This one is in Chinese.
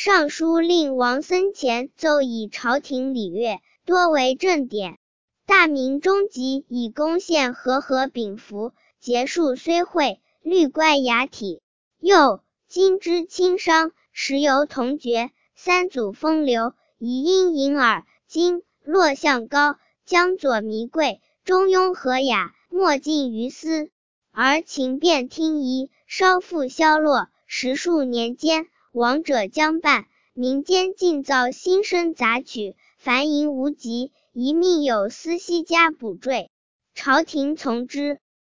尚书令王僧虔奏以朝廷礼乐，多为正典。大明中极以攻陷和秉符，结束虽会，律乖雅体。又今之轻商，时有同爵，三祖风流，遗音隐耳。今落相高，江左弥贵，中庸和雅，莫近于斯。而情变听夷，稍复消落。十数年间，亡者将半，民间尽造新生杂曲，繁淫无极，一命有司西家补缀。朝廷从之。